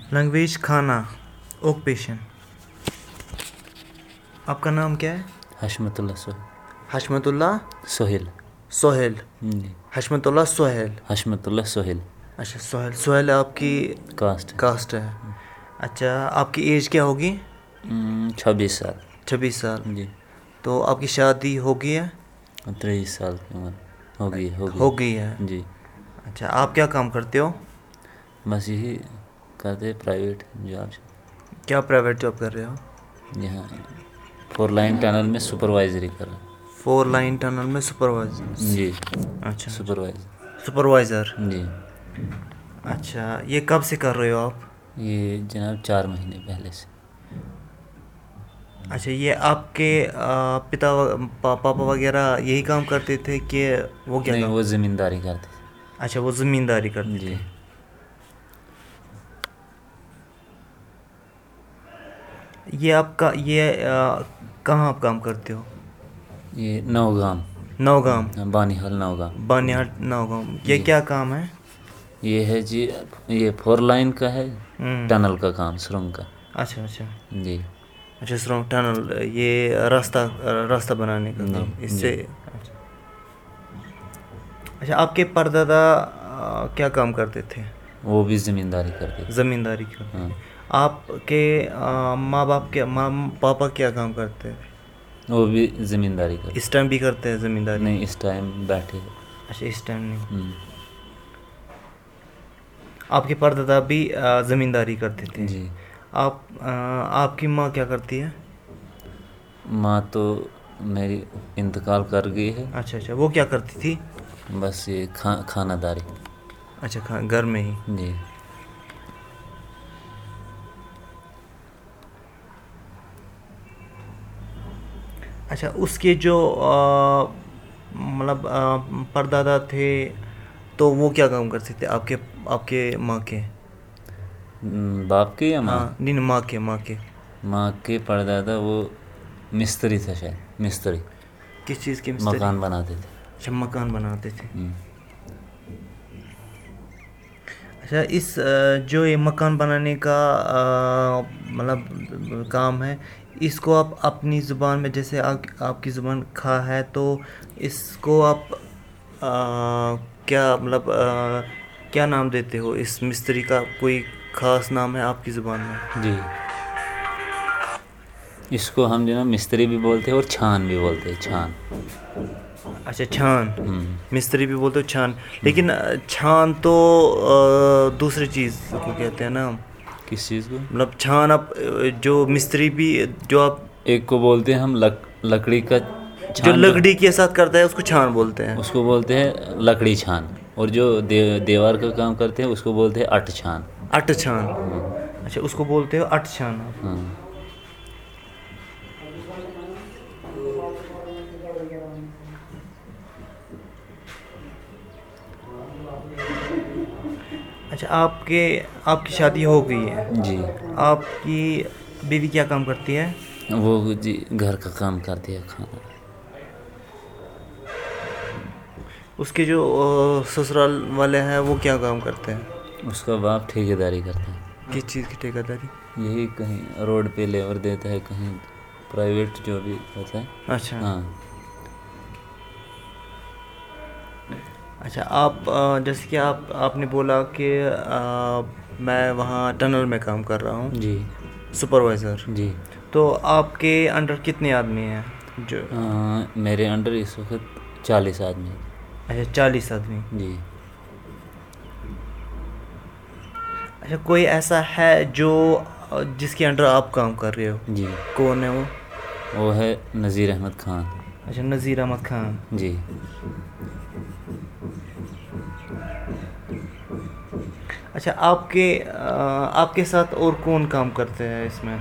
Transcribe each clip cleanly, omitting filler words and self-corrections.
Language, खाना, occupation. आपका नाम क्या है? हशमतुल्लाह सोहेल। हशमतुल्लाह सोहेल। सोहेल। जी। हशमतुल्लाह सोहेल। हशमतुल्लाह सोहेल अच्छा, सोहेल। सोहेल आपकी कास्ट है। कास्ट है। अच्छा, आपकी एज क्या होगी? 26 साल। 26 साल। जी। तो आपकी शादी हो गई है? 23 साल की उम्र हो गई हो गई है। जी। अच्छा, आप क्या काम करते हो? बस यही करते प्राइवेट जॉब। क्या प्राइवेट जॉब कर रहे हो? यहाँ 4 लाइन टनल में सुपरवाइजरी कर रहा हूँ। 4 लाइन टनल में सुपरवाइजर। जी। अच्छा, सुपरवाइजर। सुपरवाइज़र। जी। अच्छा, ये कब से कर रहे हो आप? ये जनाब 4 महीने पहले से। अच्छा, ये आपके पिता पापा वगैरह यही काम करते थे कि वो क्या नहीं, काम? वो ज़मींदारी करते थे। अच्छा, वो ज़मींदारी करते जी। थे। ये आपका कहाँ आप काम करते हो? ये नौगाम। नौगाम। बानीहाल नौगाम। बानियाड नौगाम। ये जी। क्या काम है? ये है जी, ये 4 लाइन का है, हम्म। टनल का काम, सुरंग का। अच्छा अच्छा। जी। अच्छा, सुरंग टनल, ये रास्ता बनाने का काम जी। इससे। जी। अच्छा, आपके परदादा क्या काम करते थे? वो भी ज़मींदारी करते थे। ज़मींदारी करते हाँ। थे। आपके माँ बाप माँ पापा क्या काम करते थे? वो भी ज़मींदारी करते। इस टाइम भी करते हैं ज़मींदारी? नहीं, इस टाइम बैठे हैं। अच्छा, इस टाइम नहीं। हम्म। आपके परदादा भी ज़मींदारी करते थे? जी। आपकी माँ क्या करती है? माँ तो मेरी इंतकाल कर गई है। अच्छा अच्छा, वो क्या करती थी? बस ये खानादारी। अच्छा, घर में ही। जी। अच्छा, उसके जो मतलब परदादा थे तो वो क्या काम करते थे आपके आपके माँ के? बाप के या माँ? हाँ, नहीं नहीं, माँ के। माँ के परदादा वो मिस्त्री था, शायद मिस्त्री। किस चीज़ के मिस्त्री? मकान बनाते थे। अच्छा, मकान बनाते थे। हम्म। अच्छा, इस जो ये मकान बनाने का मतलब काम है, इसको आप अपनी ज़ुबान में, जैसे आपकी ज़ुबान खा है, तो इसको आप क्या मतलब क्या नाम देते हो इस मिस्त्री का? कोई ख़ास नाम है आपकी ज़ुबान में? जी। इसको हम जो ना मिस्त्री भी बोलते हैं और छान भी बोलते हैं, छान। अच्छा, छान। मिस्त्री भी बोलते हो, छान। लेकिन छान तो दूसरी चीज़ को कहते हैं ना। किस चीज़ को? मतलब छान, आप जो मिस्त्री भी जो आप एक को बोलते हैं हम लकड़ी का जो छान, लकड़ी के साथ करता है उसको छान बोलते हैं। उसको बोलते हैं लकड़ी छान। और जो दीवार का काम करते हैं उसको बोलते हैं अट छान। अट छान। अच्छा, उसको बोलते हो अट छान आप। हाँ। अच्छा, आपकी शादी हो गई है? जी। आपकी बीवी क्या काम करती है? वो जी घर का काम करती है, खाना। उसके जो ससुराल वाले हैं वो क्या काम करते हैं? उसका बाप ठेकेदारी करता है। किस चीज़ की ठेकेदारी? यही कहीं रोड पे लेबर देता है, कहीं प्राइवेट जो भी होता है। अच्छा। हाँ। अच्छा, आप जैसे कि आपने बोला कि मैं वहाँ टनल में काम कर रहा हूँ, जी। सुपरवाइज़र। जी। तो आपके अंडर कितने आदमी हैं जो? मेरे अंडर इस वक्त 40 आदमी। अच्छा, 40 आदमी। जी। अच्छा, कोई ऐसा है जो जिसके अंडर आप काम कर रहे हो? जी। कौन है वो? वो है नज़ीर अहमद खान। अच्छा, नज़ीर अहमद खान। जी। अच्छा, आपके साथ और कौन काम करते हैं इसमें?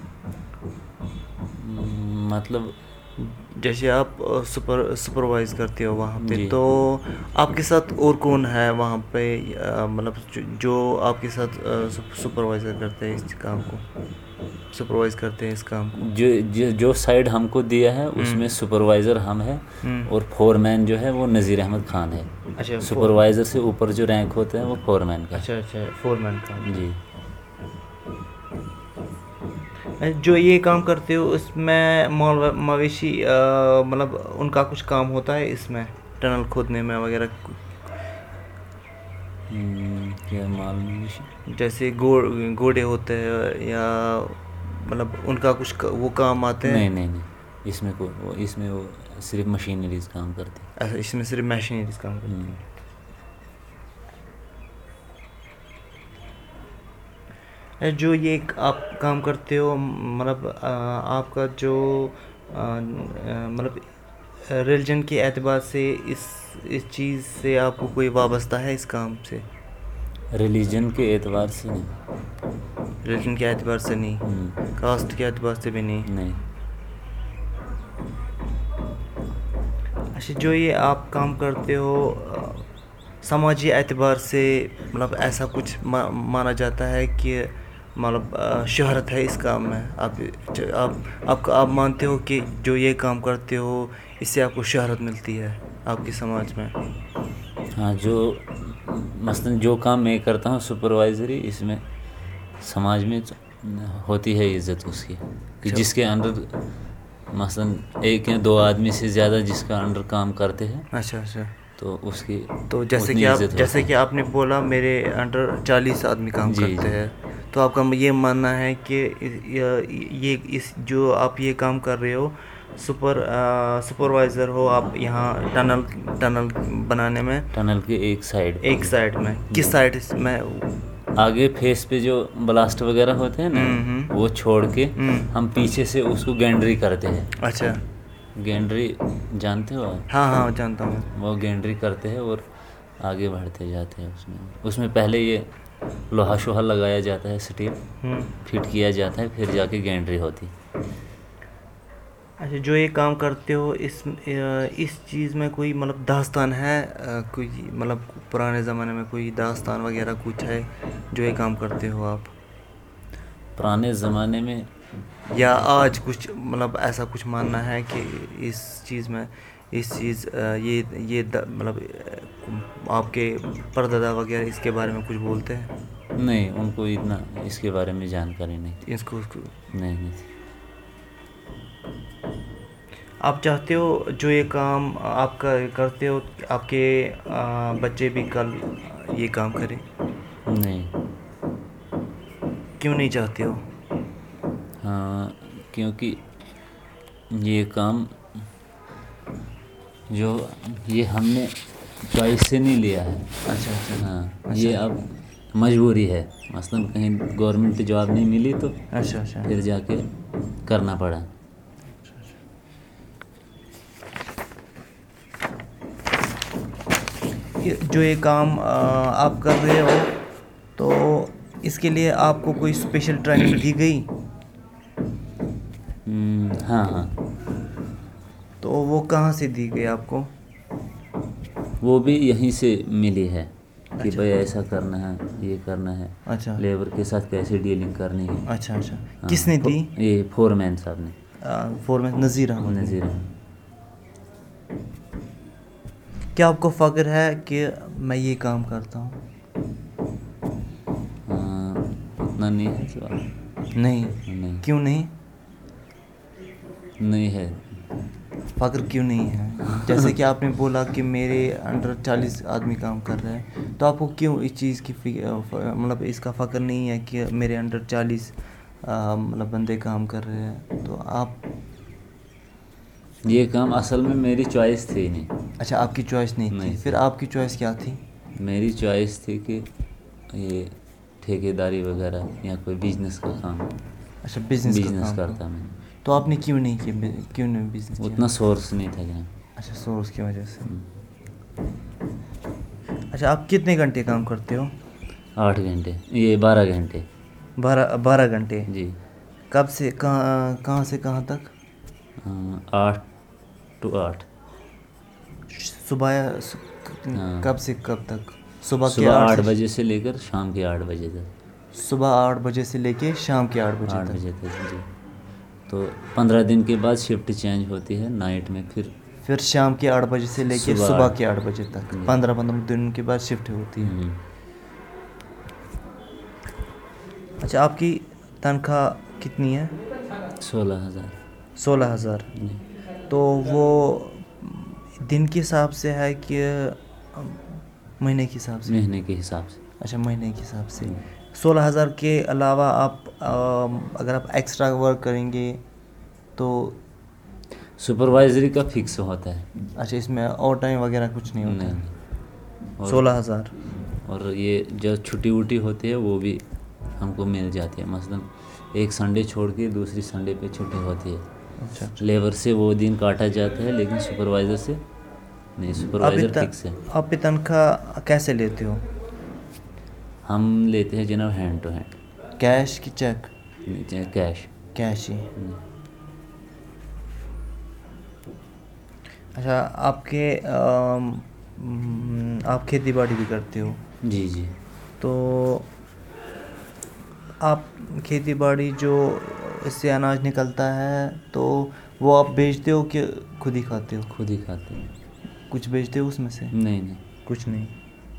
मतलब जैसे आप सुपरवाइज करते हो वहाँ पे, जी। तो आपके साथ और कौन है वहाँ पे? मतलब जो आपके साथ सुपरवाइज़र करते हैं इस काम को, सुपरवाइज करते हैं इस काम को? जो साइड हमको दिया है उसमें सुपरवाइज़र हम हैं, और फोरमैन जो है वो नज़ीर अहमद खान है। अच्छा, सुपरवाइज़र से ऊपर जो रैंक होता है वो फोरमैन का है। अच्छा अच्छा, फोरमैन का। जी। جو یہ کام کرتے ہو اس میں مویشی مطلب ان کا کچھ کام ہوتا ہے اس میں ٹنل کھودنے میں وغیرہ؟ کیا معلوم؟ جیسے گھوڑے ہوتے ہیں یا مطلب ان کا کچھ وہ کام آتے ہیں؟ نہیں اس میں وہ صرف مشینریز کام کرتی ہیں. اچھا، اس میں صرف مشینریز کام کرتی ہیں. جو یہ آپ کام کرتے ہو مطلب آپ کا جو مطلب ریلیجن کے اعتبار سے اس چیز سے آپ کو کوئی وابستہ ہے اس کام سے؟ ریلیجن کے اعتبار سے نہیں. ریلیجن کے اعتبار سے نہیں، کاسٹ کے اعتبار سے بھی نہیں. اچھا، جو یہ آپ کام کرتے ہو سماجی اعتبار سے مطلب ایسا کچھ مانا جاتا ہے کہ مطلب شہرت ہے اس کام میں؟ آپ مانتے ہو کہ جو یہ کام کرتے ہو اس سے آپ کو شہرت ملتی ہے آپ کے سماج میں؟ ہاں، جو مثلاً جو کام میں کرتا ہوں سپروائزری، اس میں سماج میں ہوتی ہے عزت اس کی، کہ جس کے انڈر مثلاً 1 یا 2 آدمی سے زیادہ جس کا انڈر کام کرتے ہیں. اچھا. تو اس کی تو جیسے کہ آپ نے بولا میرے انڈر 40 آدمی کام کرتے ہیں، تو آپ کا یہ ماننا ہے کہ یہ جو آپ یہ کام کر رہے ہو سپروائزر ہو آپ یہاں ٹنل بنانے میں؟ ٹنل کے ایک سائڈ میں کس سائڈ میں؟ آگے فیس پہ جو بلاسٹ وغیرہ ہوتے ہیں نا، وہ چھوڑ کے ہم پیچھے سے اس کو گینڈری کرتے ہیں. اچھا، گینڈری جانتے ہو آپ؟ ہاں جانتا ہوں. وہ گینڈری کرتے ہیں اور آگے بڑھتے جاتے ہیں. اس میں پہلے یہ لوہا شوہا لگایا جاتا ہے، اسٹیل فٹ کیا جاتا ہے، پھر جا کے گینڈری ہوتی. اچھا، جو یہ کام کرتے ہو اس چیز میں کوئی مطلب داستان ہے؟ کوئی مطلب پرانے زمانے میں کوئی داستان وغیرہ کچھ ہے جو یہ کام کرتے ہو آپ؟ پرانے زمانے میں یا آج کچھ مطلب ایسا کچھ ماننا ہے کہ اس چیز یہ مطلب آپ کے پردادا وغیرہ اس کے بارے میں کچھ بولتے ہیں؟ نہیں، ان کو اتنا اس کے بارے میں جانکاری نہیں تھی. اس کو نہیں. آپ چاہتے ہو جو یہ کام آپ کا کرتے ہو آپ کے بچے بھی کل یہ کام کریں؟ نہیں. کیوں نہیں چاہتے ہو؟ ہاں، کیونکہ یہ کام جو یہ ہم نے چوائس سے نہیں لیا ہے. اچھا. ہاں، یہ اب مجبوری ہے. مثلاً کہیں گورنمنٹ جاب نہیں ملی تو اچھا پھر جا کے کرنا پڑا. جو یہ کام آپ کر رہے ہو تو اس کے لیے آپ کو کوئی اسپیشل ٹریننگ دی گئی؟ ہاں. تو وہ کہاں سے دی گئی آپ کو؟ وہ بھی یہیں سے ملی ہے کہ بھائی ایسا کرنا ہے، یہ کرنا ہے. اچھا. لیبر کے ساتھ کیسے ڈیلنگ کرنی ہے. اچھا. کس نے دی؟ یہ فور مین صاحب نے. فورمین نذیر احمد. نذیر. کیا آپ کو فخر ہے کہ میں یہ کام کرتا ہوں؟ اتنا نہیں ہے سوال. نہیں. کیوں نہیں؟ نہیں ہے. فخر کیوں نہیں ہے؟ جیسے کہ آپ نے بولا کہ میرے انڈر 40 آدمی کام کر رہے ہیں، تو آپ کو کیوں اس چیز کی مطلب اس کا فخر نہیں ہے کہ میرے انڈر 40 مطلب بندے کام کر رہے ہیں؟ تو آپ یہ کام اصل میں میری چوائس تھی نہیں. اچھا، آپ کی چوائس نہیں تھی. پھر آپ کی چوائس کیا تھی؟ میری چوائس تھی کہ یہ ٹھیکیداری وغیرہ یا کوئی بزنس کا کام. اچھا، بزنس کرتا میں. تو آپ نے کیوں نہیں بزنس کیا؟ اتنا سورس نہیں تھا جہاں. اچھا، سورس کی وجہ سے. اچھا، آپ کتنے گھنٹے کام کرتے ہو؟ 8 گھنٹے. یہ 12 گھنٹے. 12 گھنٹے. جی. کب سے کہاں سے کہاں تک؟ 8 to 8. صبح کب سے کب تک؟ صبح 8 بجے سے لے کر شام کے 8 بجے تک. صبح 8 بجے سے لے کے شام کے 8 بجے تک. جی. تو 15 دن کے بعد شفٹ چینج ہوتی ہے نائٹ میں. پھر شام کے 8 بجے سے لے کے صبح کے 8 بجے تک 15 دن کے بعد شفٹ ہوتی ہے. اچھا، آپ کی تنخواہ کتنی ہے؟ 16,000. 16,000. تو وہ دن کے حساب سے ہے کہ مہینے کے حساب سے؟ مہینے کے حساب سے. اچھا مہینے کے حساب سے. 16,000 کے علاوہ آپ اگر آپ ایکسٹرا ورک کریں گے تو سپروائزری کا فکس ہوتا ہے. اچھا اس میں اوور ٹائم وغیرہ کچھ نہیں ہوتا ہے؟ نہیں. 16,000. اور یہ جو چھٹی وٹی ہوتی ہے وہ بھی ہم کو مل جاتی ہے. مثلاً ایک سنڈے چھوڑ کے دوسری سنڈے پہ چھٹی ہوتی ہے. اچھا لیبر سے وہ دن کاٹا جاتا ہے لیکن سپروائزر سے نہیں. سپروائزر فکس ہے. آپ تنخواہ کیسے لیتے ہو؟ ہم لیتے ہیں جناب ہینڈ ٹو ہینڈ. کیش کی چیک؟ کیش. کیش ہی. اچھا آپ کھیتی باڑی بھی کرتے ہو؟ جی جی. تو آپ کھیتی باڑی جو اس سے اناج نکلتا ہے تو وہ آپ بیچتے ہو کہ خود ہی کھاتے ہو؟ خود ہی کھاتے ہیں. کچھ بیچتے ہو اس میں سے؟ نہیں نہیں. کچھ نہیں.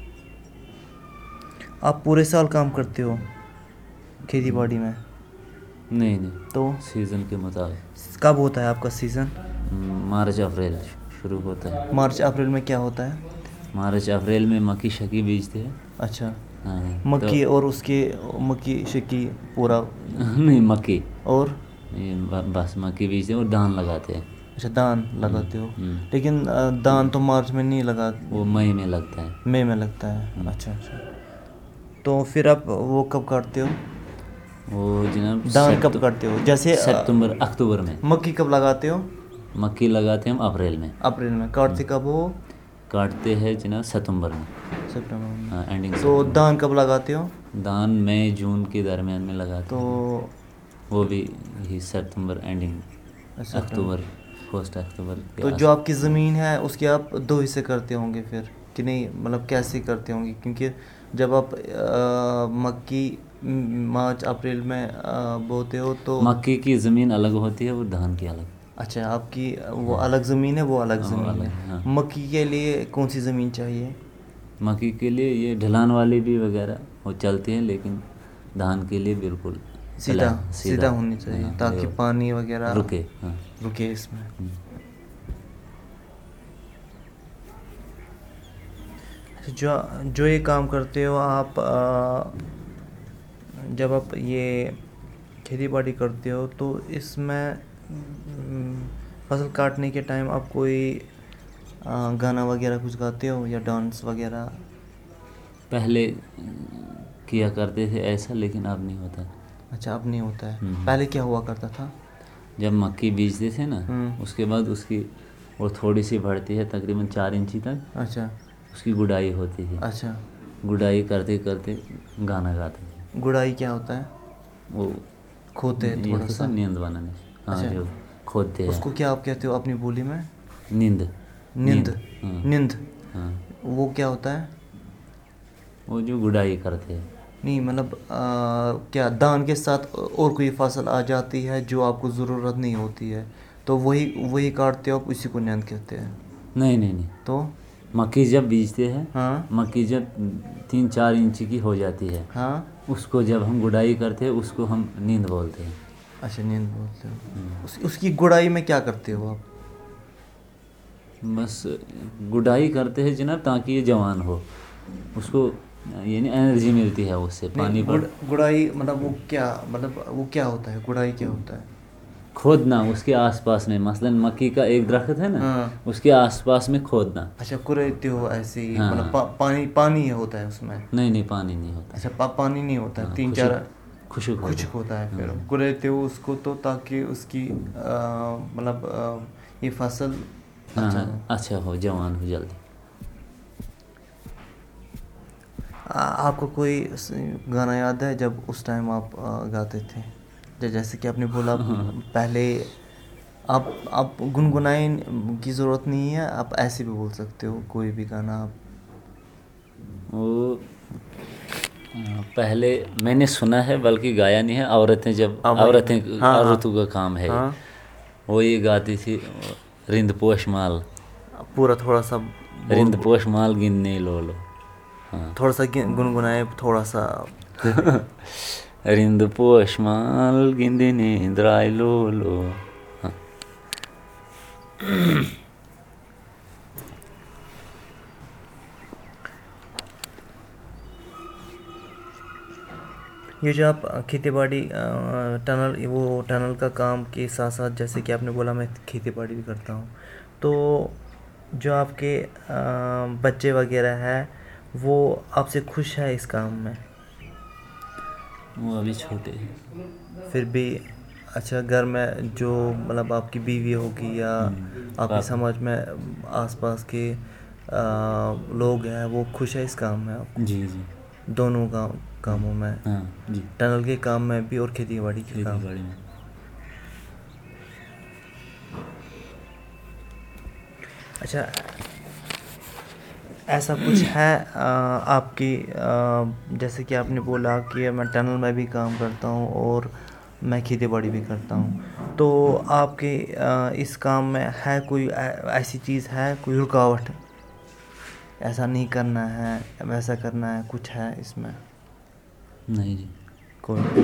آپ پورے سال کام کرتے ہو کھیتی باڑی میں؟ نہیں نہیں. تو سیزن کے مطابق. کب ہوتا ہے آپ کا سیزن؟ مارچ اپریل شروع ہوتا ہے. مارچ اپریل میں کیا ہوتا ہے؟ مارچ اپریل میں مکئی شکی بیچتے ہیں. اچھا ہاں. مکی اور اس کے مکی شکی پورا؟ نہیں مکئی. اور بس مکئی بیچتے ہیں اور دھان لگاتے ہیں. اچھا دان لگاتے ہو. لیکن دان تو مارچ میں نہیں وہ مئی میں لگتا ہے. مئی میں لگتا ہے. اچھا اچھا. تو پھر آپ وہ کب کاٹتے ہو؟ وہ جناب دان کب کاٹتے ہو؟ جیسے ستمبر اکتوبر میں. مکی کب لگاتے ہو؟ مکئی لگاتے ہیں ہم اپریل میں. اپریل میں. کاٹتے کب ہو؟ کاٹتے ہیں جناب ستمبر میں. سپٹمبر میں. ہاں اینڈنگ. تو دان کب لگاتے ہو؟ دان مئی جون کے درمیان میں لگاتے ہیں. تو وہ بھی یہی ستمبر اینڈنگ اکتوبر فرسٹ اکتوبر. تو جو آپ کی زمین ہے اس کے آپ 2 حصے کرتے ہوں گے پھر کہ نہیں؟ مطلب کیسے کرتے ہوں گے؟ کیونکہ جب آپ مکی مارچ اپریل میں بوتے ہو تو مکئی کی زمین الگ ہوتی ہے اور دھان کی الگ. اچھا آپ کی وہ الگ زمین ہے، وہ الگ زمین ہے. ہاں. مکی کے لیے کون سی زمین چاہیے؟ مکئی کے لیے یہ ڈھلان والی بھی وغیرہ وہ چلتی ہیں لیکن دھان کے لیے بالکل سیدھا ہونی چاہیے تاکہ پانی وغیرہ رکے. ہاں رکے اس میں. جو یہ کام کرتے ہو آپ، جب آپ یہ کھیتی باڑی کرتے ہو تو اس میں فصل کاٹنے کے ٹائم آپ کوئی گانا وغیرہ کچھ گاتے ہو یا ڈانس وغیرہ؟ پہلے کیا کرتے تھے ایسا لیکن اب نہیں ہوتا. اچھا اب نہیں ہوتا ہے. پہلے کیا ہوا کرتا تھا؟ جب مکئی بیچتے تھے نا اس کے بعد اس کی وہ تھوڑی سی بڑھتی ہے تقریباً 4 انچی تک. اچھا. اس کی گڈائی ہوتی ہے. اچھا. گڈائی کرتے کرتے گانا گاتے ہیں. گڈائی کیا ہوتا ہے؟ وہ کھوتے ہیں تھوڑا سا نیند بنانے. ہاں جو کھودتے ہیں. اس کو کیا آپ کہتے ہو اپنی بولی میں؟ نیند. نیند. ہاں. وہ کیا ہوتا ہے؟ وہ جو گڈائی کرتے ہیں. نہیں مطلب کیا دان کے ساتھ اور کوئی فصل آ جاتی ہے جو آپ کو ضرورت نہیں ہوتی ہے تو وہی کاٹتے ہو آپ، اسی کو نیند کہتے ہیں؟ نہیں نہیں نہیں. تو مکئی جب بیچتے ہیں، ہاں مکئی جب 3-4 انچی کی ہو جاتی ہے ہاں اس کو جب ہم گڈائی کرتے ہیں اس کو ہم نیند بولتے ہیں. اچھا نیند بولتے ہو. اس کی گڈائی میں کیا کرتے ہو آپ؟ بس گڈائی کرتے ہیں جناب تاکہ یہ جوان ہو. اس کو یعنی انرجی ملتی ہے اس سے. پانی پر گڈائی مطلب وہ کیا ہوتا ہے؟ گڈائی کیا ہوتا ہے؟ کھودنا اس کے آس پاس میں. مثلاً مکئی کا ایک درخت ہے نا اس کے آس پاس میں کھودنا. اچھا کریتے ہو ایسے ہی؟ مطلب پانی ہوتا ہے اس میں؟ نہیں پانی نہیں ہوتا. اچھا پانی نہیں ہوتا ہے. 3-4 خشک ہوتا ہے. پھر کریتے ہو اس کو تو تاکہ اس کی مطلب یہ فصل اچھا ہو، جوان ہو جلدی. آپ کو کوئی گانا یاد ہے جب اس ٹائم آپ گاتے تھے؟ جیسے کہ آپ نے بولا پہلے آپ گنگنائیں کی ضرورت نہیں ہے، آپ ایسے بھی بول سکتے ہو کوئی بھی گانا آپ. وہ پہلے میں نے سنا ہے بلکہ گایا نہیں ہے. عورتوں کا کام ہے وہ یہ گاتی تھی رند پوش مال. پورا تھوڑا سا رند پوش مال گننے لو. تھوڑا سا گنگنائے تھوڑا سا. رند پوشمال گندنی درائے لو لو. ہاں. یہ جو آپ کھیتی باڑی ٹنل وہ ٹنل کا کام کے ساتھ ساتھ جیسے کہ آپ نے بولا میں کھیتی باڑی بھی کرتا ہوں، تو جو آپ کے بچے وغیرہ ہے وہ آپ سے خوش ہے اس کام میں؟ وہ ابھی چھوٹے ہیں. پھر بھی اچھا گھر میں جو مطلب آپ کی بیوی ہوگی یا آپ کے سماج میں آس پاس کے لوگ ہیں وہ خوش ہے اس کام میں؟ آپ جی جی. دونوں کاموں میں، ہاں جی. ٹنل کے کام میں بھی اور کھیتی باڑی کے کھیتی کام؟ باڑی میں. اچھا ایسا کچھ ہے آپ کی جیسے کہ آپ نے بولا کہ میں ٹنل میں بھی کام کرتا ہوں اور میں کھیتی باڑی بھی کرتا ہوں، تو آپ کے اس کام میں ہے کوئی ایسی چیز ہے، کوئی رکاوٹ، ایسا نہیں کرنا ہے ویسا کرنا ہے، کچھ ہے اس میں؟ نہیں جی. کوئی.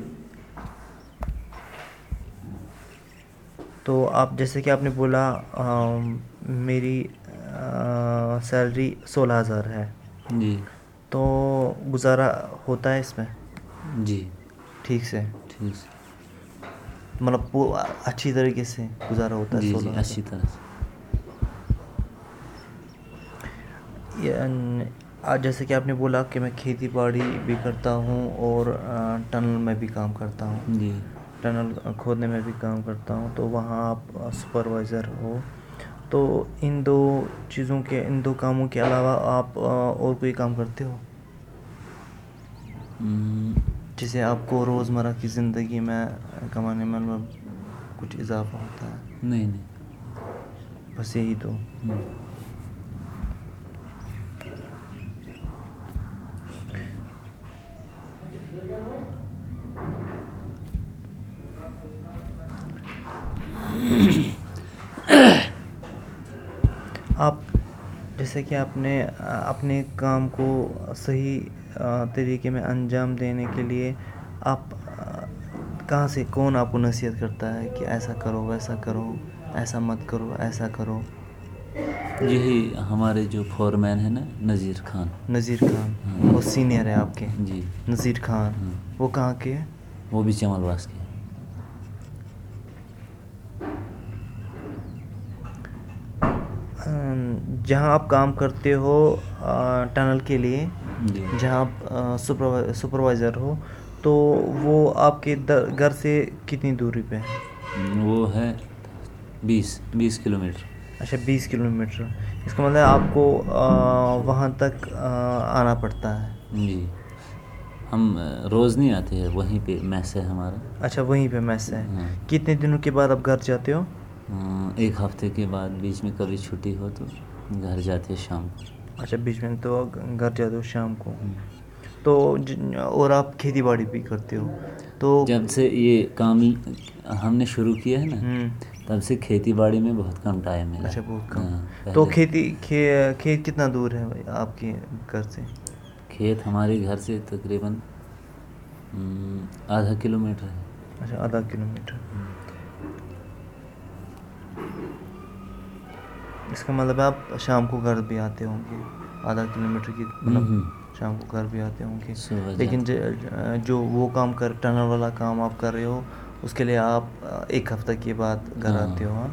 تو آپ جیسے کہ آپ نے بولا میری سیلری 16,000 ہے، جی تو گزارا ہوتا ہے اس میں جی. ٹھیک سے؟ ٹھیک سے. مطلب اچھی طریقے سے گزارا ہوتا ہے جی جی 16,000؟ اچھی طرح سے. جیسے کہ آپ نے بولا کہ میں کھیتی باڑی بھی کرتا ہوں اور ٹنل میں بھی کام کرتا ہوں، جی. ٹنل کھودنے میں بھی کام کرتا ہوں، تو وہاں آپ سپروائزر ہو، تو ان دو کاموں کے علاوہ آپ اور کوئی کام کرتے ہو جسے آپ کو روزمرہ کی زندگی میں کمانے میں کچھ اضافہ ہوتا ہے؟ نہیں نہیں. بس یہی تو. آپ جیسے کہ آپ نے اپنے کام کو صحیح طریقے میں انجام دینے کے لیے آپ کہاں سے، کون آپ کو نصیحت کرتا ہے کہ ایسا کرو ویسا کرو، ایسا مت کرو ایسا کرو؟ یہی ہمارے جو فورمین ہیں نا، نذیر خان. نذیر خان وہ سینئر ہے آپ کے؟ جی. نذیر خان وہ کہاں کے ہے؟ وہ بھی چمل واس کے. جہاں آپ کام کرتے ہو ٹنل کے لیے، جی. جہاں آپ سپروائزر ہو، تو وہ آپ کے گھر سے کتنی دوری پہ ہے؟ وہ ہے 20 کلومیٹر. اچھا 20 کلومیٹر. اس کا مطلب آپ کو وہاں تک آنا پڑتا ہے؟ جی. ہم روز نہیں آتے ہیں، وہیں پہ میس ہے ہمارا. اچھا وہیں پہ میس ہے. ہاں. کتنے دنوں کے بعد آپ گھر جاتے ہو؟ 1 ہفتے کے بعد، بیچ میں کبھی چھٹی ہو تو گھر جاتے شام کو. اچھا بیچ میں تو گھر جاتے ہو شام کو. تو اور آپ کھیتی باڑی بھی کرتے ہو؟ تو جب سے یہ کام ہم نے شروع کیا ہے نا، تب سے کھیتی باڑی میں بہت کم ٹائم ملا. اچھا بہت کم. تو پہلے کھیت کتنا دور ہے آپ کے گھر سے؟ کھیت ہمارے گھر سے تقریباً ½ کلومیٹر ہے. اچھا ½ کلومیٹر. اس کا مطلب آپ شام کو گھر بھی آتے ہوں گے، ½ کلومیٹر کی مطلب شام کو گھر بھی آتے ہوں گے. لیکن جو وہ کام ٹنل والا کام آپ کر رہے ہو اس کے لیے آپ 1 ہفتہ کے بعد گھر آتے ہو؟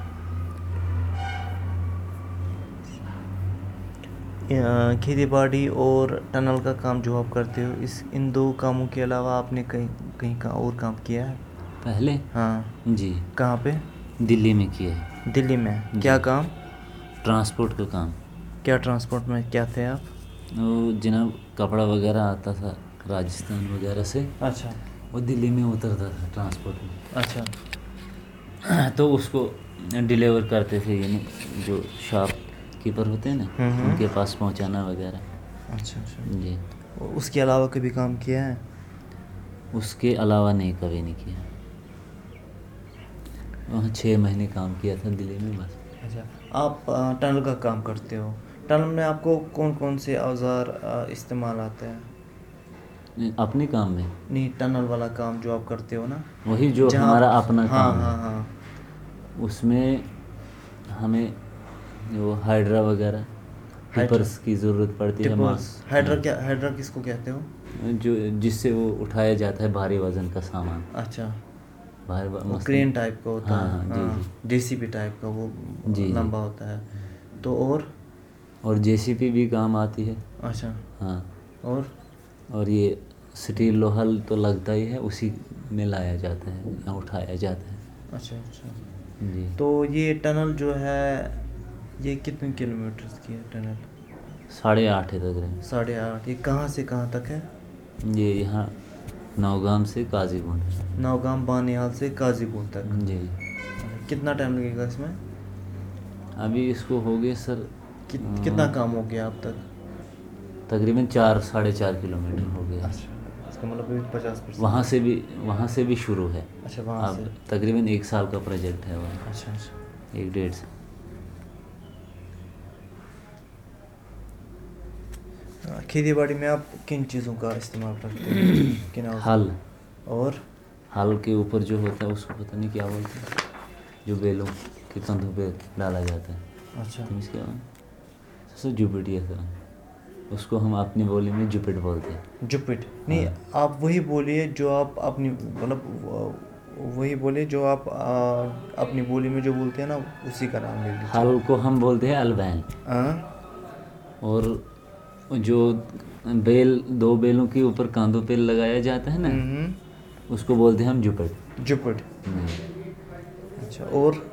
کھیتی باڑی اور ٹنل کا کام جو آپ کرتے ہو، ان 2 کاموں کے علاوہ آپ نے کہیں اور کام کیا ہے پہلے؟ ہاں. جی. کہاں پہ؟ دلی میں کیا ہے. دلی میں کیا کام؟ ٹرانسپورٹ کا کام. کیا ٹرانسپورٹ میں کیا تھے آپ؟ وہ جناب کپڑا وغیرہ آتا تھا راجستھان وغیرہ سے. اچھا. وہ دلی میں اترتا تھا ٹرانسپورٹ میں. اچھا. تو اس کو ڈیلیور کرتے تھے، یعنی جو شاپ کیپر ہوتے ہیں نا ان کے پاس پہنچانا وغیرہ. اچھا اچھا. جی. اس کے علاوہ کبھی کام کیا ہے؟ اس کے علاوہ نہیں، کبھی نہیں کیا. وہاں 6 مہینے کام کیا تھا دلی میں بس. اچھا. آپ ٹنل کا کام کرتے ہو، ٹنل میں آپ کو کون کون سے اوزار استعمال آتے ہیں؟ اپنے کام میں نہیں ٹنل والا کام جو آپ کرتے ہو نا, وہی جو جہاں ہمارا اپنا ہاں کام ہاں ہے, ہاں اس میں ہمیں وہ ہائیڈرا وغیرہ ٹپرس کی ضرورت پڑتی ہے. ٹپرس, ہائیڈرا کیا, ہائیڈرا کس کو کہتے ہو؟ جو جس سے وہ اٹھایا جاتا ہے بھاری وزن کا سامان. اچھا, بھاری وہ مثلاً کرین ٹائپ کا ہوتا ہے. ہاں جی جی جے سی بی ٹائپ کا, وہ جی جی. لمبا ہوتا ہے. تو اور جے سی پی بھی کام آتی ہے. اچھا, ہاں, اور اور یہ اسٹیل لوہل تو لگتا ہی ہے, اسی میں لایا جاتا ہے یا اٹھایا جاتا ہے. اچھا اچھا. جی, تو یہ ٹنل جو ہے یہ کتنے کلو میٹرز کی ہے ٹنل؟ 8.5 ہے تقریباً. 8.5. یہ کہاں سے کہاں تک ہے؟ یہ یہاں نوگام سے قاضی گنڈ. نوگام بانیہال سے قاضی گنڈ تک. جی, کتنا ٹائم لگے گا اس میں؟ ابھی اس کو ہو گئے سر کتنا کام ہو گیا اب تک؟ تقریباً 4-4.5 کلو میٹر ہو گیا. اچھا, اس کا مطلب 50%. وہاں سے بھی شروع ہے. اچھا, وہاں اب سے. تقریباً 1 سال کا پروجیکٹ ہے وہ. اچھا اچھا. 1-1.5 سال. کھیتی باڑی میں آپ کن چیزوں کا استعمال کرتے ہیں؟ کن اوزار؟ ہل. اور ہل کے اوپر جو ہوتا ہے اس کو پتہ نہیں کیا بولتے ہیں, جو بیلوں کے کندھوں پہ ڈالا جاتا ہے. اچھا, اس کے سر جوپیٹر سر, اس کو ہم اپنی بولی میں جوپٹ بولتے ہیں. جپٹ نہیں, آپ وہی بولیے جو آپ اپنی مطلب وہی بولیے جو آپ اپنی بولی میں جو بولتے ہیں نا, اسی کا نام لے لیجیے. ہل کو ہم بولتے ہیں البین. ہاں, اور جو دو بیلوں کے اوپر کاندھوں پہ لگایا جاتا ہے نا, اس کو بولتے ہیں ہم جپٹ. جپٹ. اچھا,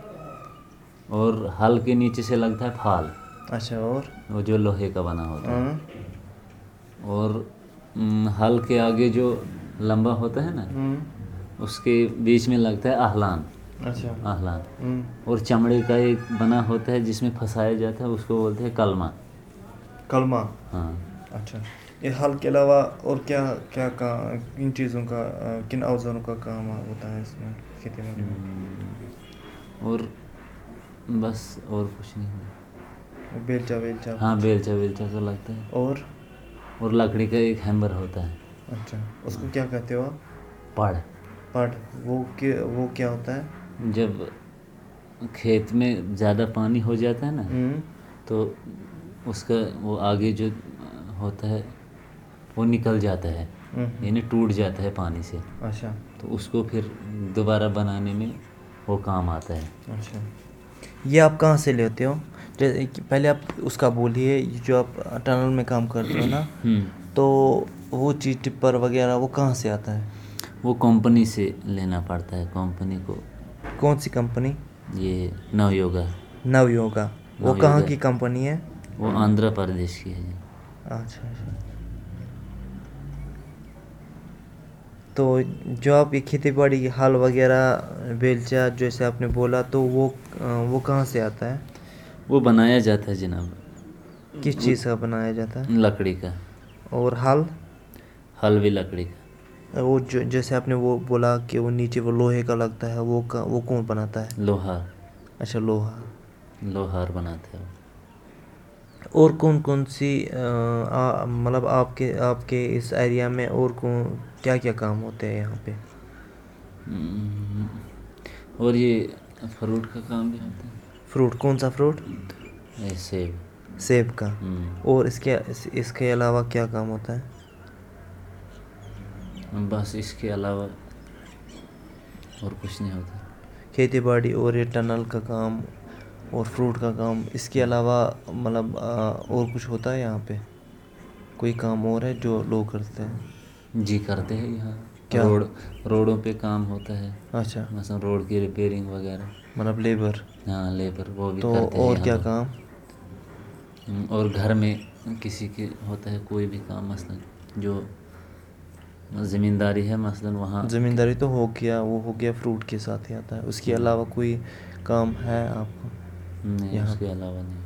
اور ہل کے نیچے سے لگتا ہے پھال. اچھا, اور وہ جو لوہے کا بنا ہوتا ہے. اور ہل کے آگے جو لمبا ہوتا ہے نا, اس کے بیچ میں لگتا ہے اہلان. اچھا, اہلان. اور چمڑے کا ایک بنا ہوتا ہے جس میں پھنسایا جاتا ہے, اس کو بولتے ہیں کلمہ. کلمہ. ہاں. اچھا, یہ ہل کے علاوہ اور کیا کیا کام, کن چیزوں کا, کن اوزاروں کا کام ہوتا ہے اس میں کھیتی باڑی میں؟ اور بس اور کچھ نہیں ہے. بیلچا ویلچا. ہاں, بیلچا تو لگتا ہے. اور لکڑی کا ایک ہیمر ہوتا ہے. اچھا, اس کو کیا کہتے ہو آپ؟ پڑ. پٹ. وہ کیا ہوتا ہے؟ جب کھیت میں زیادہ پانی ہو جاتا ہے نا, تو اس کا وہ آگے جو ہوتا ہے وہ نکل جاتا ہے, یعنی ٹوٹ جاتا ہے پانی سے. اچھا. تو اس کو پھر دوبارہ بنانے میں وہ کام آتا ہے. اچھا, یہ آپ کہاں سے لیتے ہو؟ پہلے آپ اس کا بولیے, جو آپ ٹنل میں کام کرتے ہو نا, تو وہ چیز ٹپر وغیرہ وہ کہاں سے آتا ہے؟ وہ کمپنی سے لینا پڑتا ہے, کمپنی کو. کون سی کمپنی؟ یہ نویوگا. نویوگا. وہ کہاں کی کمپنی ہے؟ وہ آندھرا پردیش کی ہے جی. اچھا اچھا. تو جو آپ یہ کھیتی باڑی ہل وغیرہ بیلچا جیسے آپ نے بولا, تو وہ کہاں سے آتا ہے؟ وہ بنایا جاتا ہے جناب. کس چیز کا بنایا جاتا ہے؟ لکڑی کا. اور ہل؟ ہل بھی لکڑی کا. وہ جیسے آپ نے وہ بولا کہ وہ نیچے وہ لوہے کا لگتا ہے, وہ کون بناتا ہے؟ لوہار. اچھا, لوہا. لوہار بناتے ہیں. اور کون سی مطلب آپ کے اس ایریا میں اور کیا کیا کام ہوتے ہیں یہاں پہ؟ اور یہ فروٹ کا کام بھی ہوتا ہے. فروٹ؟ کون سا فروٹ؟ سیب. سیب کا. اور اس کے علاوہ کیا کام ہوتا ہے؟ بس اس کے علاوہ اور کچھ نہیں ہوتا. کھیتی باڑی اور یہ ٹنل کا کام اور فروٹ کا کام, اس کے علاوہ مطلب اور کچھ ہوتا ہے یہاں پہ؟ کوئی کام اور ہے جو لوگ کرتے ہیں؟ جی کرتے ہیں یہاں. کیا؟ روڈوں پہ کام ہوتا ہے. اچھا, مثلا روڈ کی ریپیئرنگ وغیرہ. مطلب لیبر. ہاں, لیبر وہ بھی تو کرتے ہیں اور یہاں کیا لوگ. کام؟ اور گھر میں کسی کے ہوتا ہے کوئی بھی کام, مثلا جو زمینداری ہے مثلا وہاں. زمینداری تو ہو گیا, وہ ہو گیا فروٹ کے ساتھ ہی آتا ہے. اس کے علاوہ کوئی کام ہے آپ کو نہیں, یہاں اس کے پہ؟ علاوہ نہیں.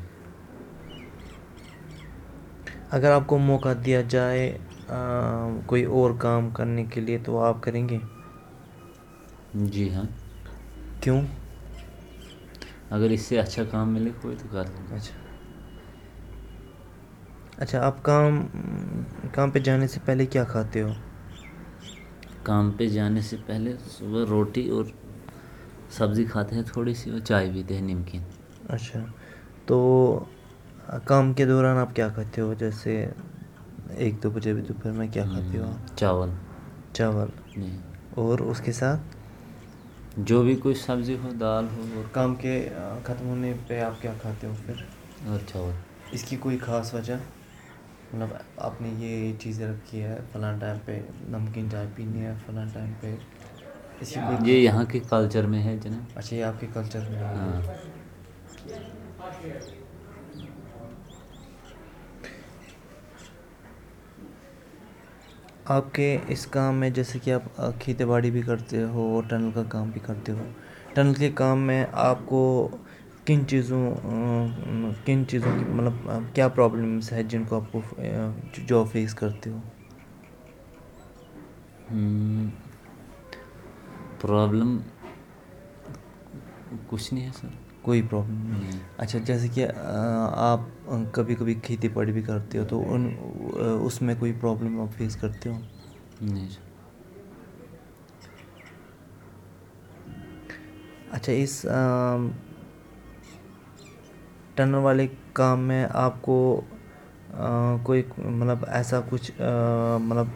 اگر آپ کو موقع دیا جائے کوئی اور کام کرنے کے لیے تو آپ کریں گے؟ جی ہاں. کیوں؟ اگر اس سے اچھا کام ملے کوئی تو کر دیں گے. اچھا, آپ کام پہ جانے سے پہلے کیا کھاتے ہو؟ کام پہ جانے سے پہلے صبح روٹی اور سبزی کھاتے ہیں تھوڑی سی اور چائے پیتے ہیں نمکین. اچھا، تو کام کے دوران آپ کیا کھاتے ہو؟ جیسے 1-2 بجے بھی دوپہر میں کیا کھاتے ہو آپ؟ چاول. چاول. جی. اور اس کے ساتھ جو بھی کوئی سبزی ہو، دال ہو اور کام کے ختم ہونے پہ آپ کیا کھاتے ہو پھر؟ اور چاول. اس کی کوئی خاص وجہ؟ مطلب آپ نے یہ چیزیں رکھی ہے فلاں ٹائم پہ نمکین چائے پینی ہے، فلاں ٹائم پہ، اس کی کوئی یہ یہاں کے کلچر میں ہے جناب. اچھا، یہ آپ کے کلچر میں ہے. ہاں. آپ کے اس کام میں جیسے کہ آپ کھیتی باڑی بھی کرتے ہو اور ٹنل کا کام بھی کرتے ہو، ٹنل کے کام میں آپ کو کن چیزوں کی مطلب کیا پرابلمس ہے جن کو آپ کو جو فیس کرتے ہو؟ پرابلم کچھ نہیں ہے سر. کوئی پرابلم نہیں. اچھا، جیسے کہ آپ کبھی کبھی کھیتی باڑی بھی کرتے ہو تو اس میں کوئی پرابلم آپ فیس کرتے ہو؟ نہیں سر. اچھا، اس ٹنل والے کام میں آپ کو کوئی مطلب ایسا کچھ مطلب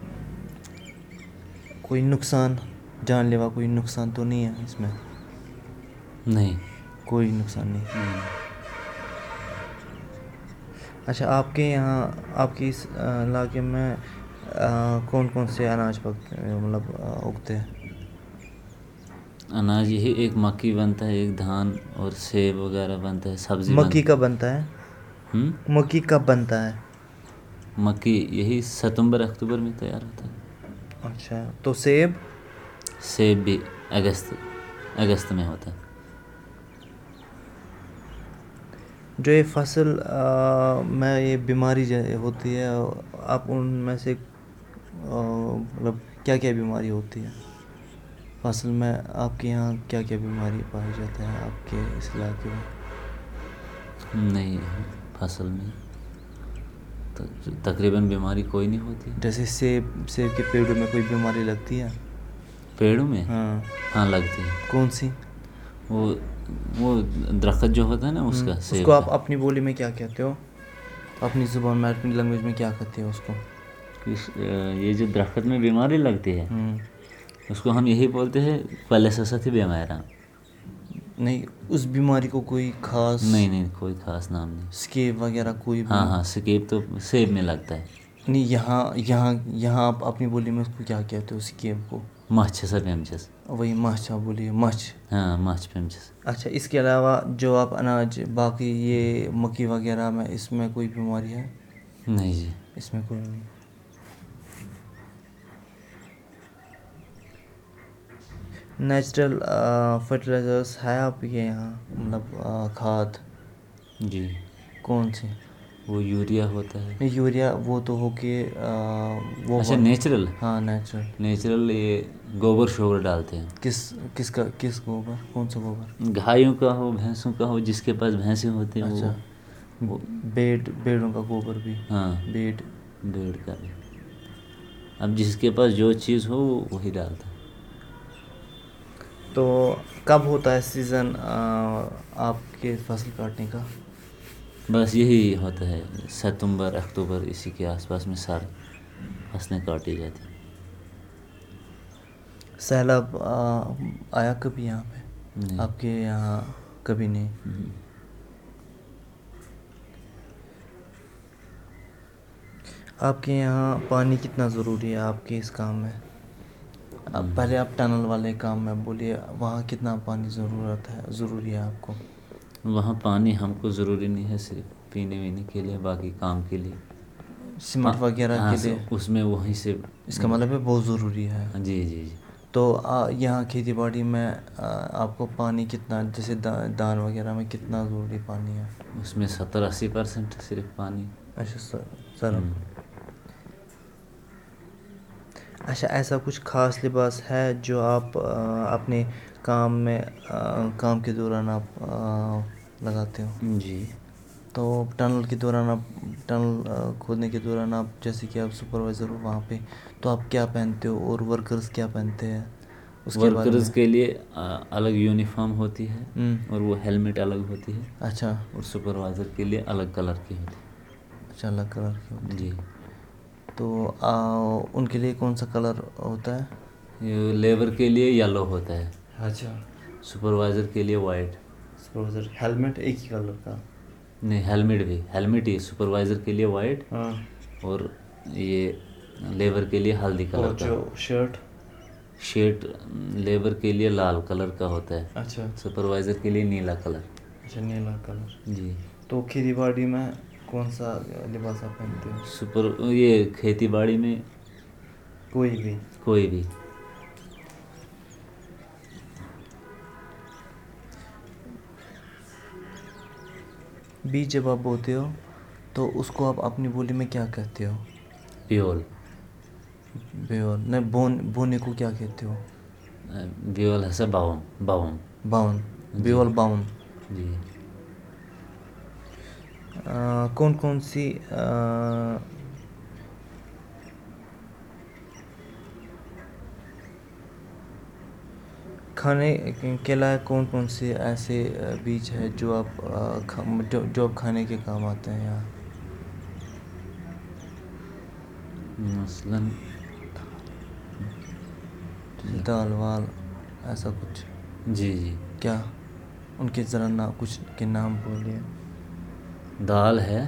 کوئی نقصان، جان لیوا کوئی نقصان تو نہیں ہے اس میں؟ نہیں. کوئی نقصان نہیں. اچھا، آپ کے یہاں آپ کے اس علاقے میں کون کون سے اناج پکتے مطلب اگتے ہیں؟ اناج یہی ایک مکئی بنتا ہے، ایک دھان اور سیب وغیرہ بنتا ہے. سبزی مکئی کب بنتا ہے؟ مکئی کب بنتا ہے؟ مکئی یہی ستمبر اکتوبر میں تیار ہوتا ہے. اچھا، تو سیب؟ سیب بھی اگست میں ہوتا ہے. جو یہ فصل میں یہ بیماری ہوتی ہے، آپ ان میں سے مطلب کیا کیا بیماری ہوتی ہے فصل میں؟ آپ کے یہاں کیا کیا بیماری پائی جاتا ہے آپ کے اس علاقے میں؟ نہیں، فصل میں تقریباً بیماری کوئی نہیں ہوتی. جیسے سیب کے پیڑوں میں کوئی بیماری لگتی ہے؟ پیڑوں میں ہاں لگتی ہے. کون سی؟ وہ درخت جو ہوتا ہے نا اس کا، اس سیب کو کا. آپ اپنی بولی میں کیا کہتے ہو؟ اپنی زبان میں، اپنی لینگویج میں کیا کہتے ہو اس کو؟ یہ جو درخت میں بیماری لگتی ہے اس کو ہم یہی بولتے ہیں پلسستی بیمارا. نہیں، اس بیماری کو کوئی خاص نہیں، کوئی خاص نام نہیں. سکیب وغیرہ کوئی بھی؟ ہاں، سکیب تو سیب میں لگتا ہے. نہیں، یہاں آپ اپنی بولی میں اس کو کیا کہتے ہو سکیب کو؟ مچھ سا پیمچس. وہی مچھ، آپ بولیے مچھ. ہاں، مچھ پیمچس. اچھا، اس کے علاوہ جو آپ اناج باقی یہ مکئی وغیرہ میں، اس میں کوئی بیماری ہے؟ نہیں جی. اس میں کوئی نہیں. نیچرل فرٹیلائزرس ہے آپ کے یہاں، مطلب کھاد؟ جی. کون سی؟ وہ یوریا ہوتا ہے. یوریا وہ تو ہو کے وہ اچھا، نیچرل. ہاں، نیچرل. نیچرل یہ گوبر شوبر ڈالتے ہیں. کس گوبر؟ کون سا گوبر؟ گھائیوں کا ہو، بھینسوں کا ہو، جس کے پاس بھینسیں ہوتی ہیں اچھا، وہ بیڑوں کا گوبر بھی؟ ہاں، بیڑ کا بھی. اب جس کے پاس جو چیز ہو وہ وہی ڈالتا ہے. تو کب ہوتا ہے سیزن آپ کے فصل کاٹنے کا؟ بس یہی ہوتا ہے ستمبر اکتوبر، اسی کے آس پاس میں سارے فصلیں کاٹی جاتی ہیں. سیلاب آیا کبھی یہاں پہ نہیں. آپ کے یہاں؟ کبھی نہیں. آپ کے یہاں پانی کتنا ضروری ہے آپ کے اس کام میں؟ پہلے آپ ٹنل والے کام میں بولیے، وہاں کتنا پانی ضروری ہے آپ کو؟ وہاں پانی ہم کو ضروری نہیں ہے، صرف پینے وینے کے لیے، باقی کام کے لیے. سیمنٹ وغیرہ ہاں، کے لیے؟ اس میں وہیں سے. اس کا مطلب ہے بہت ضروری ہے. جی جی جی. تو یہاں کھیتی باڑی میں آپ کو پانی کتنا، جیسے دان وغیرہ میں کتنا ضروری پانی ہے؟ اس میں 70-80% صرف پانی. اچھا سر. اچھا، ایسا کچھ خاص لباس ہے جو آپ اپنے کام کے دوران آپ لگاتے ہو؟ جی. تو ٹنل کے دوران ٹنل کھودنے کے دوران آپ جیسے کہ آپ سپروائزر ہو وہاں پہ، تو آپ کیا پہنتے ہو اور ورکرز کیا پہنتے ہیں اس کے بارے ورکرز میں؟ کے لیے الگ یونیفارم ہوتی ہے اور وہ ہیلمٹ الگ ہوتی ہے، اچھا اور سپروائزر کے لیے الگ کلر کی ہوتی اچھا، الگ کلر کی ہے. ہوتی جی. ہے. تو ان کے لیے کون سا کلر ہوتا ہے؟ یہ لیبر کے لیے یلو ہوتا ہے، اچھا، سپروائزر کے لیے وائٹ. سپروائزر ہیلمٹ ایک ہی کلر کا؟ نہیں، ہیلمٹ ہی سپروائزر کے لیے وائٹ، ہاں. اور یہ لیبر کے لیے ہلدی اور کلر کا. جو شرٹ؟ شرٹ لیبر کے لیے لال کلر کا ہوتا ہے، اچھا سپروائزر کے لیے نیلا کلر. اچھا، نیلا کلر. جی. تو کھیتی باڑی میں کون سا لباس آپ پہنتے ہو؟ یہ کھیتی باڑی میں کوئی بھی؟ کوئی بھی. بیج جب آپ بوتے ہو تو اس کو آپ اپنی بولی میں کیا کہتے ہو؟ بیول. بیول نہیں، بونے کو کیا کہتے ہو؟ بیول ہے باؤن. باؤن. جی. بیول باؤن. جی. کون کون سی کھانے کے لائق کون کون سے ایسے بیج ہے جو آپ جو آپ کھانے کے کام آتے ہیں یہاں؟ مثلاً دال وال ایسا کچھ؟ جی. جی. کیا ان کے ذرا کچھ کے نام بولیے. دال ہے.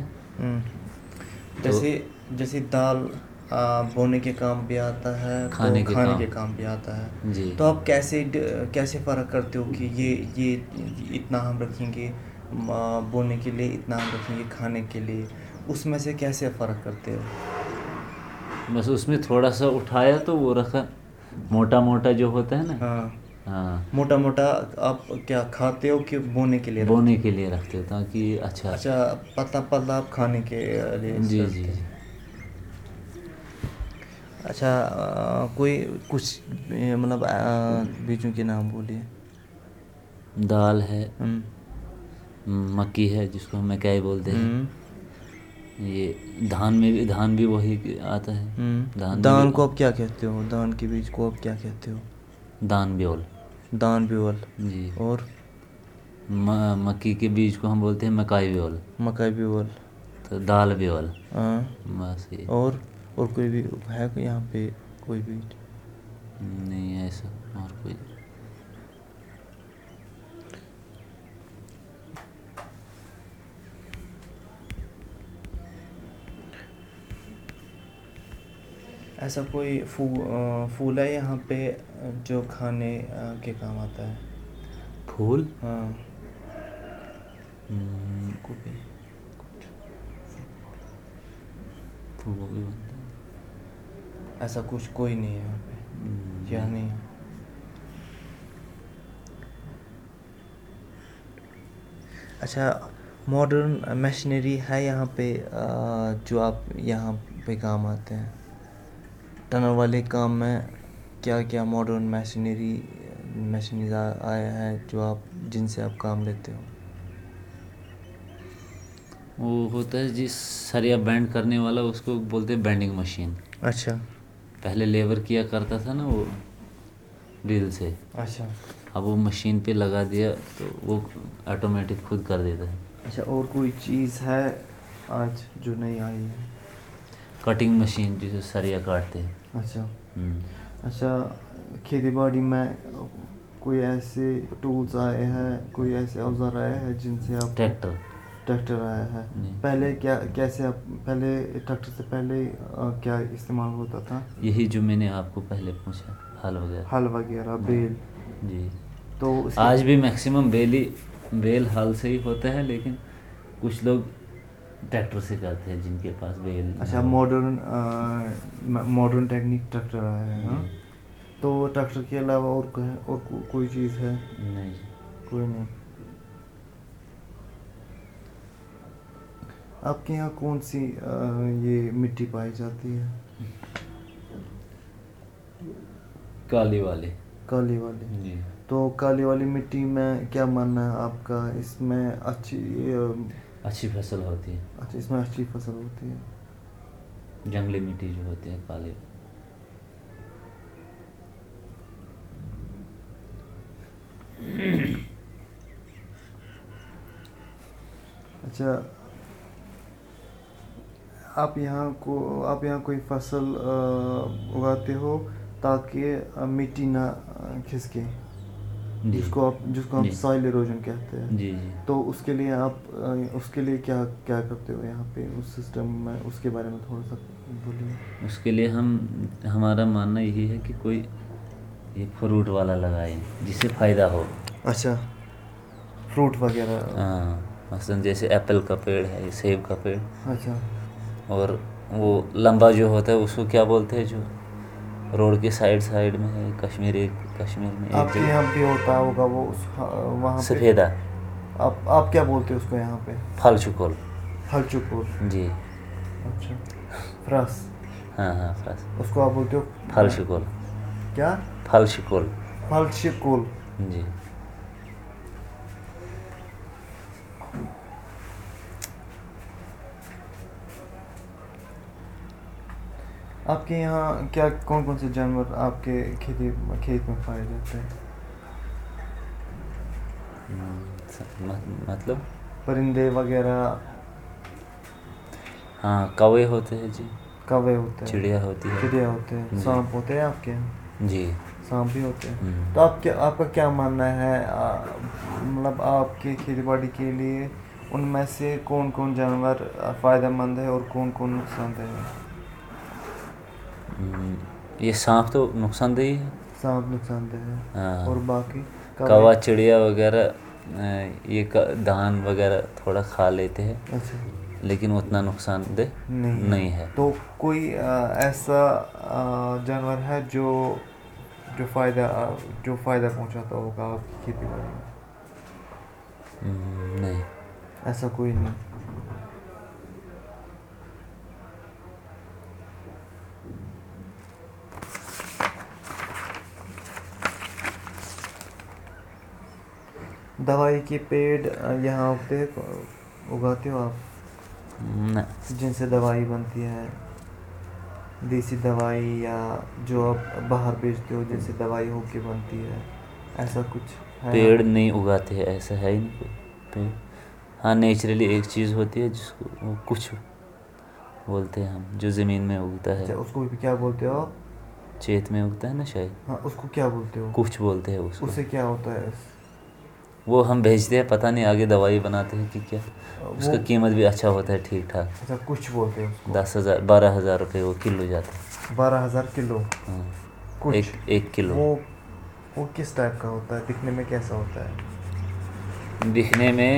جیسے دال بونے کے کام بھی آتا ہے تو کھانے کے کام بھی آتا ہے. جی. تو آپ کیسے فرق کرتے ہو کہ یہ اتنا ہم رکھیں گے بونے کے لیے، اتنا ہم رکھیں گے کھانے کے لیے؟ اس میں سے کیسے فرق کرتے ہو؟ بس اس میں تھوڑا سا اٹھایا تو وہ رکھا، موٹا موٹا جو ہوتا ہے نا. ہاں. ہاں. موٹا موٹا آپ کیا کھاتے ہو کہ بونے کے لیے رکھتے بونے ہو؟ کے لیے رکھتے ہو تاکہ اچھا. پتلا پتلا آپ کھانے کے لیے جی. کرتے جی. ہیں. اچھا، کوئی کچھ مطلب بیجوں کے نام بولیے. دال ہے، مکی ہے جس کو ہم مکئی بولتے ہیں. یہ دھان بھی وہی آتا ہے. میں بھی دان کو آپ کیا کہتے ہو؟ دان کے بیج کو آپ کیا کہتے ہو؟ دان بیول. دان بیول. جی. اور مکی کے بیج کو ہم بولتے ہیں مکائی بیول. مکئی بیول. تو دال بیول. ہاں. بس یہ. اور کوئی بھی ہے یہاں پہ کوئی بیج؟ نہیں ایسا اور کوئی. ایسا کوئی پھول ہے یہاں پہ جو کھانے کے کام آتا ہے؟ پھول؟ ہاں. وہ بھی بنتا ہے. ایسا کچھ کوئی نہیں ہے یہاں پہ یا نہیں؟ اچھا، ماڈرن مشینری ہے یہاں پہ جو آپ یہاں پہ کام آتے ہیں؟ ٹنل والے کام میں کیا کیا ماڈرن مشینریز آیا ہے جن سے آپ کام لیتے ہو؟ وہ ہوتا ہے جس سریا بینڈ کرنے والا، اس کو بولتے ہیں بینڈنگ مشین. اچھا. پہلے لیبر کیا کرتا تھا نا وہ ڈیل سے. اچھا. اب وہ مشین پہ لگا دیا تو وہ آٹومیٹک خود کر دیتا ہے. اچھا، اور کوئی چیز ہے آج جو نہیں آئی ہے؟ کٹنگ مشین جسے سریا کاٹتے ہیں. اچھا. اچھا، کھیتی باڑی میں کوئی ایسے ٹولز آئے ہیں، کوئی ایسے اوزار آئے ہیں جن سے آپ؟ ٹریکٹر آیا ہے. پہلے پہلے ٹریکٹر سے پہلے کیا استعمال ہوتا تھا؟ یہی جو میں نے آپ کو پہلے پوچھا، ہل وغیرہ، بیل. جی. تو آج بھی میکسیمم بیل ہل سے ہی ہوتا ہے، لیکن کچھ لوگ ٹریکٹر سے کرتے ہیں جن کے پاس بیل. اچھا، ماڈرن ٹیکنیک ٹریکٹر آیا ہے. ہاں. تو ٹریکٹر کے علاوہ اور کوئی چیز ہے؟ نہیں. کوئی نہیں. آپ کے یہاں کون سی یہ مٹی پائی جاتی ہے؟ کالی والی. کالی والی. جی. تو کالی والی مٹی میں کیا ماننا ہے آپ کا؟ اس میں اچھی اچھی فصل ہوتی ہے. اچھا اس میں اچھی فصل ہوتی ہے. جنگلی مٹی جو ہوتی ہے کالے. اچھا آپ یہاں کوئی فصل اگاتے ہو تاکہ مٹی نہ کھسکے، جس کو ہم سوائل ایروجن کہتے ہیں. جی جی. تو اس کے لیے کیا کرتے ہو یہاں پہ اس سسٹم میں، اس کے بارے میں تھوڑا سا بولیے. اس کے لیے ہمارا ماننا یہی ہے کہ کوئی یہ فروٹ والا لگائیں جس سے فائدہ ہو. اچھا فروٹ وغیرہ. ہاں مثلاً جیسے ایپل کا پیڑ ہے، سیب کا پیڑ. اچھا. اور وہ لمبا جو ہوتا ہے اس کو کیا بولتے ہیں جو روڈ کے سائڈ میں ہے کشمیر میں آپ کے یہاں بھی ہوتا ہوگا وہ وہاں پہ سفیدہ. آپ کیا بولتے ہیں اس کو یہاں پہ؟ پھل چکول. پھل چکول. جی. اچھا فرس. ہاں فرس. اس کو آپ بولتے ہو پھل شکول. کیا؟ پھل شکول. پھل شکول. جی. آپ کے یہاں کیا کون سے جانور آپ کے کھیت میں پائے جاتے ہیں؟ مطلب پرندے وغیرہ. ہاں کوے ہوتے ہیں جی. کوے ہوتے ہیں. چڑیا ہوتی ہے. چڑیا ہوتے ہیں. سانپ ہوتے ہیں آپ کے یہاں؟ جی سانپ بھی ہوتے ہیں. تو آپ کا کیا ماننا ہے، مطلب آپ کی کھیتی باڑی کے لیے ان میں سے کون جانور فائدہ مند ہے اور کون نقصان دہ ہے؟ یہ سانپ تو نقصان دہ ہے. سانپ نقصان دہ ہے. ہاں. اور باقی کوا چڑیا وغیرہ یہ دھان وغیرہ تھوڑا کھا لیتے ہیں. اچھا. لیکن اتنا نقصان دہ نہیں ہے. تو کوئی ایسا جانور ہے جو فائدہ پہنچاتا ہوگا آپ کی کھیتی باڑی میں؟ نہیں ایسا کوئی نہیں. دوائی کے پیڑ یہاں اگاتے ہو آپ؟ جن سے دوائی بنتی ہے، دیسی دوائی، یا جو آپ باہر بیچتے ہو جن سے دوائی ہو کے بنتی ہے، ایسا کچھ ہے؟ پیڑ نہیں اگاتے ہیں، ایسا ہے ہی نہیں کوئی پیڑ. ہاں نیچرلی ایک چیز ہوتی ہے جس کو وہ کچھ بولتے ہیں ہم، جو زمین میں اگتا ہے. اس کو کیا بولتے ہو؟ چیت میں اگتا ہے نا شاید. ہاں اس کو کیا بولتے ہو؟ کچھ بولتے ہیں اس کو. اس سے کیا ہوتا ہے؟ وہ ہم بھیجتے ہیں، پتہ نہیں آگے دوائی بناتے ہیں کہ کیا. اس کا قیمت بھی اچھا ہوتا ہے، ٹھیک ٹھاک. اچھا کچھ بولتے ہیں اس کو. 10,000 12,000 روپے وہ کلو جاتا ہے. 12,000 کلو؟ ہاں کچھ ایک کلو. وہ کس ٹائپ کا ہوتا ہے؟ دکھنے میں کیسا ہوتا ہے؟ دکھنے میں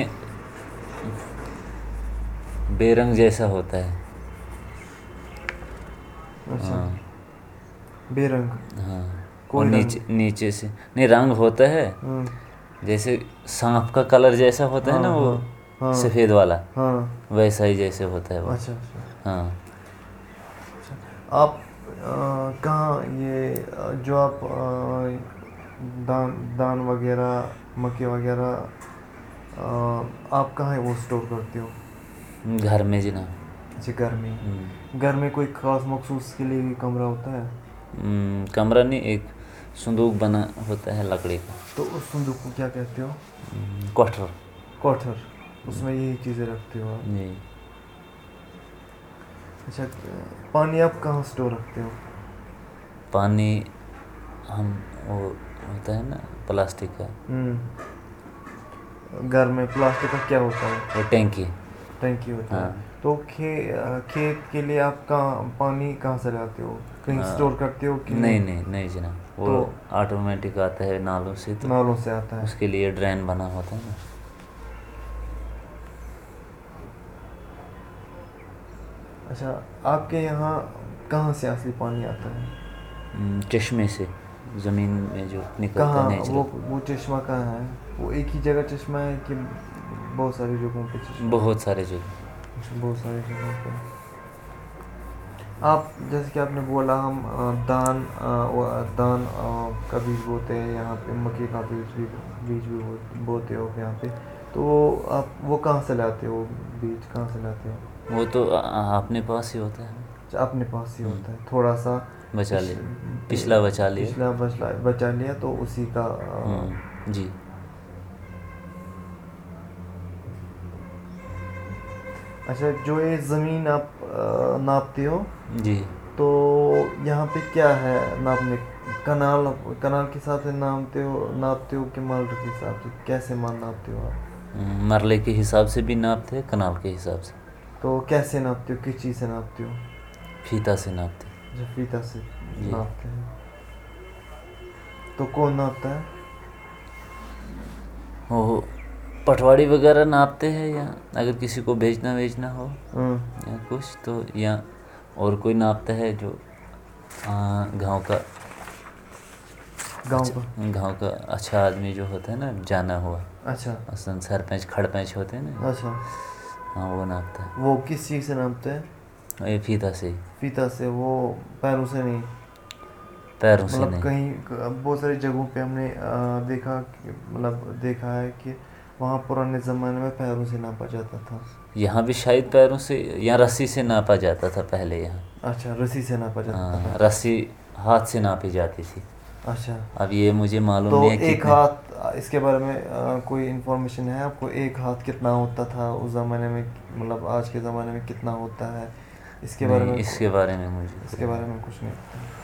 بے رنگ جیسا ہوتا ہے. اچھا بے رنگ. ہاں اور نیچے سے نہیں رنگ ہوتا ہے، جیسے سانپ کا کلر جیسا ہوتا ہے نا وہ سفید والا، ویسا ہی جیسے ہوتا ہے وہ. اچھا. ہاں. آپ کہاں یہ جو آپ دان وغیرہ مکئی وغیرہ آپ کہاں وہ اسٹور کرتے ہو؟ گھر میں جناب. اچھا گھر میں کوئی خاص مخصوص کے لیے کمرہ ہوتا ہے؟ کمرہ نہیں، ایک صندوق بنا ہوتا ہے لکڑی کا. تو اس صندوق کو کیا کہتے ہو؟ کوٹھر. اس میں یہی چیزیں رکھتے ہو آپ؟ جی. اچھا پانی آپ کہاں اسٹور رکھتے ہو؟ پانی ہم وہ ہوتا ہے نا پلاسٹک کا. گھر میں پلاسٹک کا کیا ہوتا ہے؟ وہ ٹینکی ہوتا ہے. تو کھیت کے لیے آپ پانی کہاں سے لاتے ہو؟ کہیں اسٹور کرتے ہو کہ نہیں جناب، وہ آٹومیٹک آتا ہے نالوں سے. تو نالوں سے آتا ہے. اس کے لیے ڈرین بنا ہوتا ہے نا. اچھا آپ کے یہاں کہاں سے اصلی پانی آتا ہے؟ چشمے سے، زمین میں جو نکلتا ہے نیچرل. وہ چشمہ کہاں ہے؟ وہ ایک ہی جگہ چشمہ ہے کہ بہت ساری جگہوں پہ چشمہ؟ بہت سارے جگہ. بہت ساری جگہوں پہ. آپ جیسے کہ آپ نے بولا ہم دان کا بیج بوتے ہیں یہاں پہ، مکئی کا بیج بھی بوتے ہو یہاں پہ. تو آپ وہ کہاں سے لاتے ہو بیج کہاں سے لاتے ہو؟ وہ تو اپنے پاس ہی ہوتا ہے، اچھا اپنے پاس ہی ہوتا ہے، تھوڑا سا بچا لیا، پچھلا بچا لیا، پچھلا بچا لیا تو اسی کا جی۔ اچھا جو یہ زمین آپ ناپتے ہو جی، تو یہاں پہ کیا ہے ناپنے؟ کنال کے حساب سے ناپتے ہو کہ مرل کے حساب سے؟ کیسے ناپتے ہو آپ؟ مرلے کے حساب سے بھی ناپتے ہیں، کنال کے حساب سے۔ تو کیسے ناپتے ہو؟ کس چیز سے ناپتے ہو؟ فیتا سے ناپتے جو فیتا سے جی۔ ناپتے ہیں تو کون ناپتا ہے؟ وہ پٹواڑی وغیرہ ناپتے ہیں، یا اگر کسی کو بیچنا ہو یا کچھ تو، یا اور کوئی ناپتا ہے جو گاؤں کا اچھا آدمی جو ہوتا ہے نا، جانا ہوا، اچھا مثلاً سرپنچ کھڑ پنچ ہوتے ہیں نا، اچھا ہاں وہ ناپتا ہے۔ وہ کس چیز سے ناپتے ہیں؟ یہ فیتا سے ہی، فیتا سے، وہ پیروں سے نہیں؟ پیروں سے مطلب نہیں۔ کہیں بہت ساری جگہوں پہ ہم نے دیکھا ہے کہ وہاں پرانے زمانے میں پیروں سے ناپا جاتا تھا۔ یہاں بھی شاید پیروں سے یا رسی سے ناپا جاتا تھا پہلے یہاں۔ اچھا رسی سے ناپا جاتا تھا۔ رسی ہاتھ سے ناپی جاتی تھی۔ اچھا اب یہ مجھے معلوم تو نہیں ہے ایک کتنے۔ ہاتھ، اس کے بارے میں کوئی انفارمیشن ہے آپ کو؟ ایک ہاتھ کتنا ہوتا تھا اس زمانے میں، مطلب آج کے زمانے میں کتنا ہوتا ہے؟ اس کے بارے میں نہیں، اس کے بارے میں مجھے اس کے بارے میں کچھ نہیں۔